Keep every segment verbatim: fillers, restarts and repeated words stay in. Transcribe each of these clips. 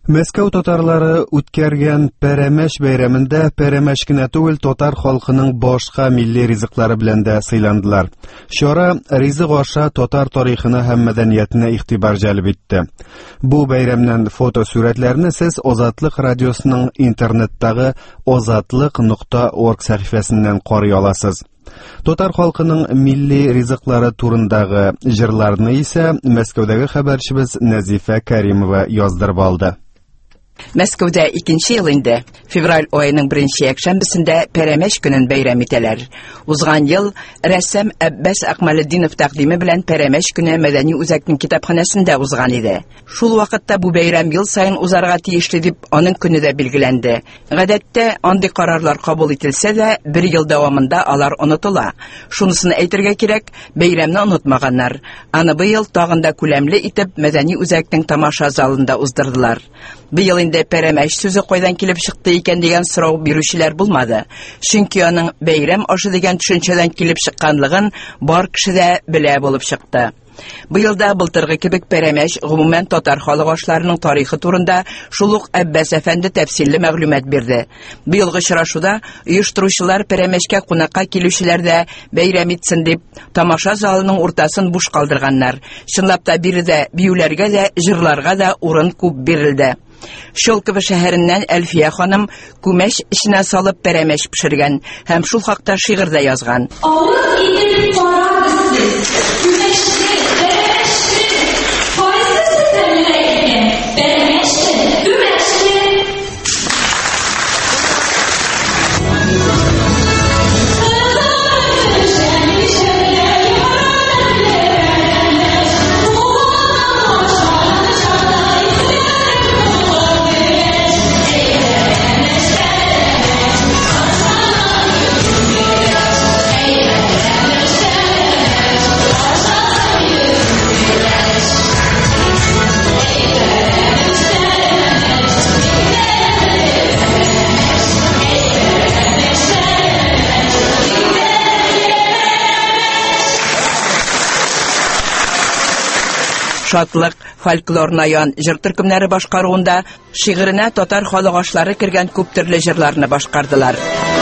Мәскәү татарлары үткәргән Пәрәмәч бәйрәмендә Пәрәмәч кенә түгел, татар халкының башка милли ризыклары белән дә сыйландылар. Чара ризык аша татар тарихына һәм мәдәниятенә игътибар җәлеп итте. Бу бәйрәмнән фотосурәтләрне сез Азатлык радиосының интернеттагы азатлык нокта орг сәхифәсеннән карый аласыз. Татар халкының милли ризыклары турындагы җырларны исә Мәскәүдәге хәбәрчебез Нәзифә Кәримова яздырып алды. Мәскәүдә икенче ел инде, февраль аеның беренче якшәмбесендә Пәрәмәч көнен бәйрәм итәләр. Узган ел рәссам Әббас Акмалетдинов тәкъдиме белән Пәрәмәч көне мәдәни үзәкнең китапханәсендә узган иде. Шул вакытта бу бәйрәм ел сайын узарга тиешле дип аның көне дә билгеләнде. Гадәттә андый карарлар кабул ителсә дә, бер ел дәвамында алар онытыла. Шунысын әйтергә кирәк, бәйрәмне онытмаганнар. Аны быел тагын да күләмле итеп мәдәни үзәкнең тамаша залында уздырдылар. Быел инде Пәрәмәч сүзе кайдан килеп чыкты икән дигән сорау бирүчеләр булмады. Чөнки аның бәйрәм ашы дигән төшенчәдән килеп чыкканлыгын бар кеше дә белә булып чыкты. Быел да былтыргы кебек Пәрәмәч гомумән татар халык ашларының тарихы турында шул ук Әббас әфәнде тәфсилле мәгълүмат бирде. Быелгы очрашуда оештыручылар Пәрәмәчкә кунакка килүчеләр дә бәйрәм итсен дип тамаша залының уртасын буш калдырганнар. Чынлап та биредә биюләргә дә, җырларга да урын күп бирелде. Шолково шәһәреннән Әлфия ханым күмәч эченә салып Пәрәмәч пешергән һәм шул хакта шигырь дә язган. Шатлык, фольклор наян җыр төркемнәре башкаруында шигыренә татар халык ашлары кергән күп төрле җырларны башкардылар.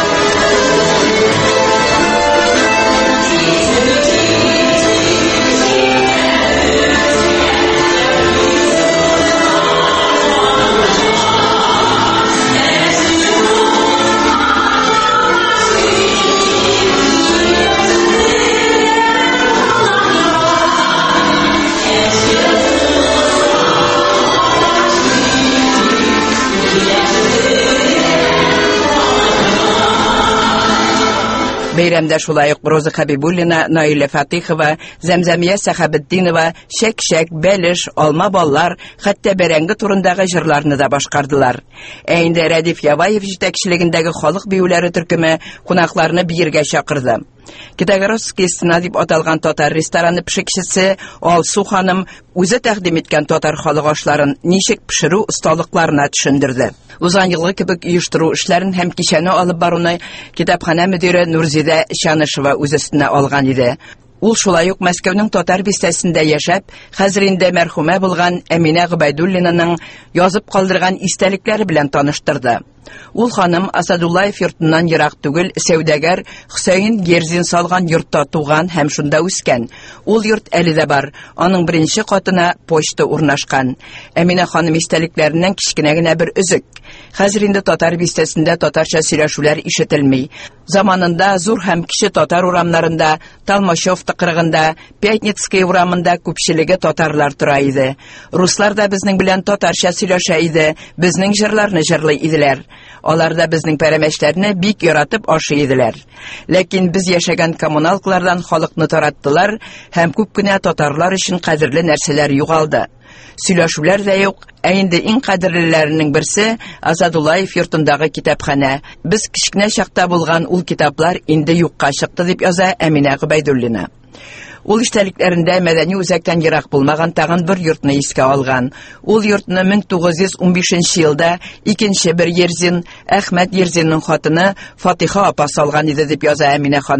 Бәйрәмдә шулай ук Роза Хәбибуллина, Наилә Фатихова, Зәмзәмия Сәхәбетдинова, Шәк-шәк, Бәлеш, Алма баллар, хәтта бәрәңге турындагы җырларны да башкардылар. Ә инде Рәдиф Ябаев җитәкчелегендәге халык биюләре төркеме кунакларны биергә чакырды. Китагоровский стена дип аталган татар рестораны пешекчесе Алсу ханым үзе тәкъдим иткән татар халык ашларын ничек пешерү осталыкларына төшендерде. Узган елгы кебек оештыру эшләрен һәм кичәне алып баруны китапханә мөдире Нурзидә Чанышева үз өстенә алган иде. Ул шулай ук Мәскәүнең татар бистәсендә яшәп, хәзер инде мәрхүмә булган Әминә Гобайдуллинаның язып калдырган истәлекләре белән таныштырды. Ул ханым Асадуллаев йортыннан ерак түгел сәүдәгәр Хөсәен Герзин салган йортта туган һәм шунда үскән. Ул йорт әле дә бар. Аның беренче катына почта урнашкан. Әминә ханым истәлекләреннән кичкенә генә бер өзек. Хәзер инде татар бистәсендә татарча сөйләшүләр ишетелми. Заманында зур һәм кече татар урамнарында, Талмачев тыкрыгында, Пятницкий урамында күпчелеге татарлар тора иде. Руслар да безнең белән татарча сөйләшә иде, безнең җырларны җырлый иделәр. Алар да безнең Пәрәмәчләрне бик яратып ашый иделәр. Ләкин без яшәгән коммуналкалардан халыкны тараттылар һәм күп кенә татарлар өчен кадерле нәрсәләр югалды. Сөйләшүләр дә юк, ә инде иң кадерлеләренең берсе Асадуллаев йортындагы китапханә. Без кичкенә чакта булган ул китаплар инде юкка чыкты дип яза Әминә Гобайдуллина. Ул иштәлекләрендә мәдәни үзәктән ерак булмаган тагын бер йортны искә алган. Ул йортны мең тугыз йөз унбишенче елда икенче бер Ерзин, Әхмәт Ерзинның хатыны Фатиха апа салган иде дип яза Әминә ханым.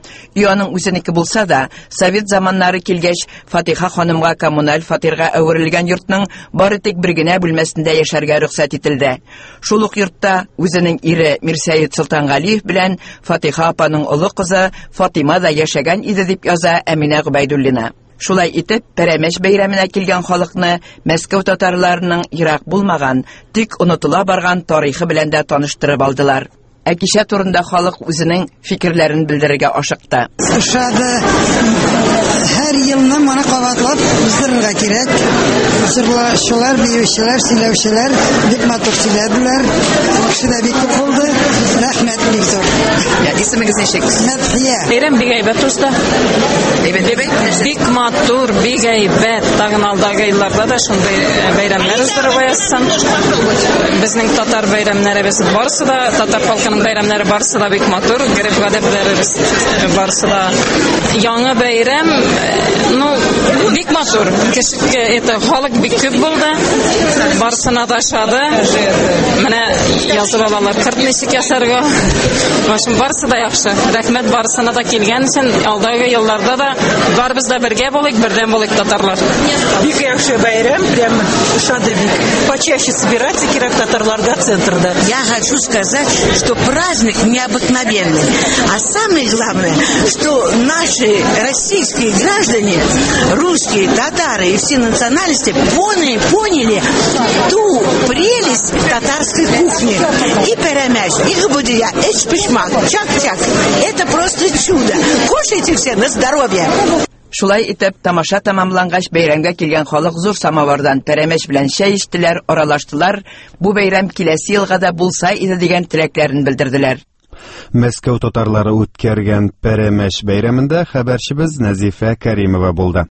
Үй аның үзенеке булса да, совет заманнары килгәч, Фатиха ханымга коммуналь фатирга әверелгән йортның бары тик бер генә бүлмәсендә яшәргә рөхсәт ителде. Шул ук йортта үзенең ире Мирсәет Солтангалиев белән Фатиха апаның олы кызы Фатима да яшәгән иде дип яза Әминә Губайдуллина. Шулай итеп, Пәрәмәч бәйрәменә килгән халыкны Мәскәү татарларының ерак булмаган, тик онытыла барган тарихы белән дә таныштырып алдылар. Ә кичә турында халык үзенең фикерләрен белдерергә ашыкты. Шады һәр елны моны кабатлап уздырырга кирәк. Җырлаучылар, биючеләр, сөйләүчеләр бик матур сөйләделәр. Кешеләр бик күп булды. Рәхмәт бик зур. Я исемегез ничек? Мәдхия. Бәйрәм бик әйбәт узды. Бик матур, бик әйбәт. Тагын алдагы елларда да шундый бәйрәмнәр уздырып аясын. Безнең татар бәйрәмнәребез барысы да, татар халкының бәйрәмнәре барысы да бик матур. Гәрәп-гадәтләребез барысы да яңа бәйрәм, ну, бик матур. Кешегә это халык бик күп булды. Барысына да шады. Менә язып алалар кырт ничек ясарга. Башым барысы да яхшы. Рәхмәт барысына да килгән өчен, алдагы елларда да барыбыз да бергә булыйк, бердәм булыйк татарлар. Бик яхшы бәйрәм, прям шады бик. Почаще собираться кирәк татарларга центрда. Я хочу сказать, что праздник необыкновенный. А самое главное, что наши российские граждане, русские, татары и все национальности поняли, поняли ту прелесть татарской кухни. И Пәрәмәч, и Габудия, и Шпишмак, чак-чак. Это просто чудо. Кушайте все на здоровье. Шулай итеп, тамаша тамамлангач бәйрәмгә килгән халык зур самавардан Пәрәмәч белән чәй эчтеләр, аралаштылар. Бу бәйрәм киләсе елга да булса иде дигән теләкләрен белдерделәр. Мәскәү татарлары үткәргән Пәрәмәч бәйрәмендә хәбәрчебез Нәзифә Кәримова булды.